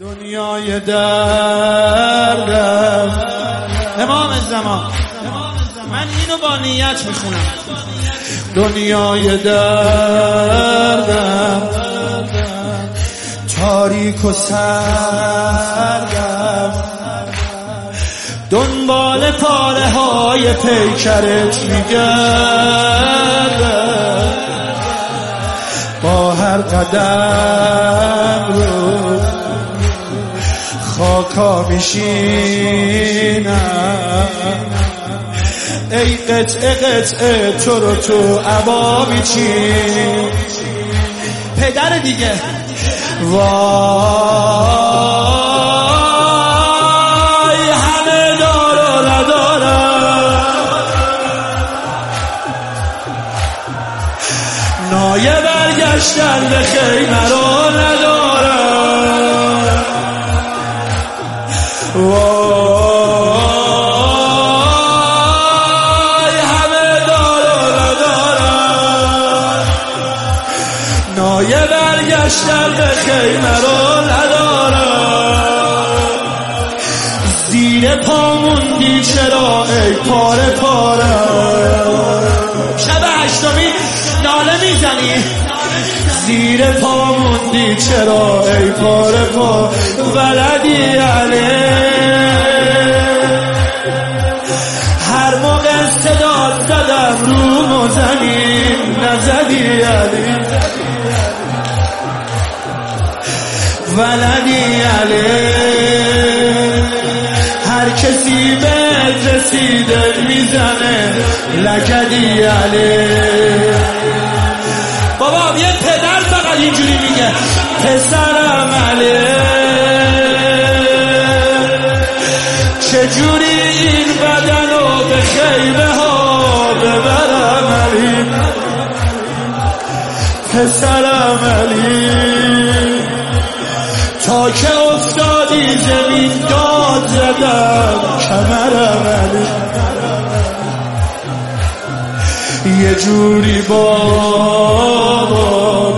دنیای دردم امام زمان، من اینو با نیت میخونم. دنیای دردم تاریک و سردم، دنبال پاره های پیکرت میگردم، با هر قدم رو خاکا میشینم. ای قطعه قطعه تو رو تو عبا میچین. پدر دیگه وای همه دار و ندارم، نایه برگشتن به خیمه رو ندارم. وای همه دار و ندارم، نایه برگشتن به خیمه رو ندارم. زیر پاموندی چرا ای پاره پاره، شب هشتمی ناله میزنی. زیر پاموندی چرا ای پاره پاره، ولدی علی هر موقع صدا زدم رو مزنی نزدی علی، ولدی علی هر کسی بهت رسیده میزنه لکدی علی. بابا یه پدر فقط اینجوری میگه پسرم علی، چجوری این بدنو به خیمه ها ببرم علی، پسرم علی تا که افتادی زمین داد زدم کمرم علی. یه جوری بابا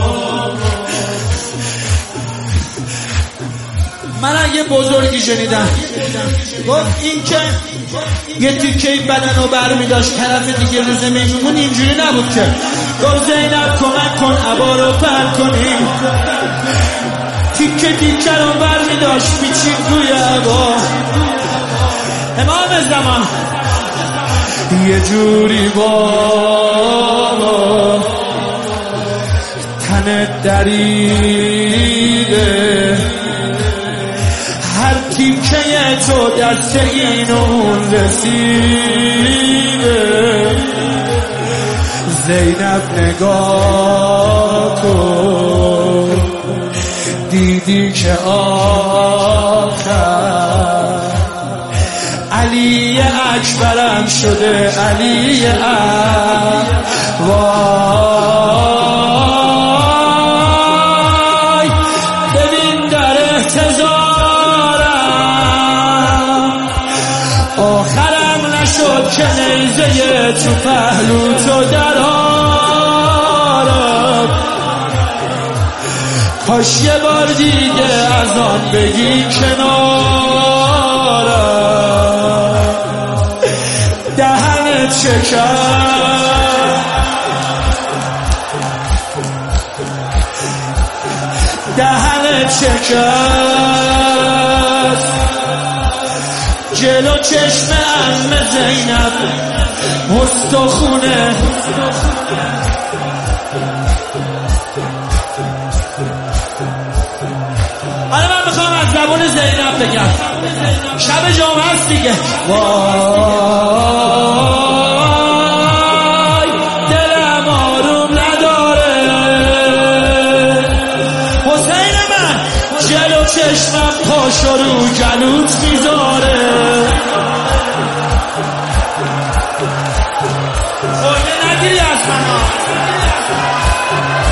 من اگه بزرگی شنیدم گفت این که یه تیکه بدن رو برمی داشت طرف دیگه رو زمین میمون، اینجوری نبود که گفت زینب کمک کن عبا رو پر کنی، تیکه تیکه رو برمی داشت پیچید روی عبا. امام زمان یه جوری بابا تنت دریده، هر تیکه تو دست این و اون رسیده. زینب نگاه کن دیدی که آخر علی اکبرم شده علی اکبر. وای ببین در احتضارم آخرم نشد که نیزه تو پهلو تو درارم. کاش یه بار دیگه از آن بگی کنارم. دهنت شکست، دهنت شکست، جلو چشم عمه زینب استخونه. حالا من میخوام از زبان زینب بگم، شب جمعه است دیگه. وای دلم آروم نداره، حسین من جلو چشمم پاشو رو گلوت میذاره. خورده نگیری از من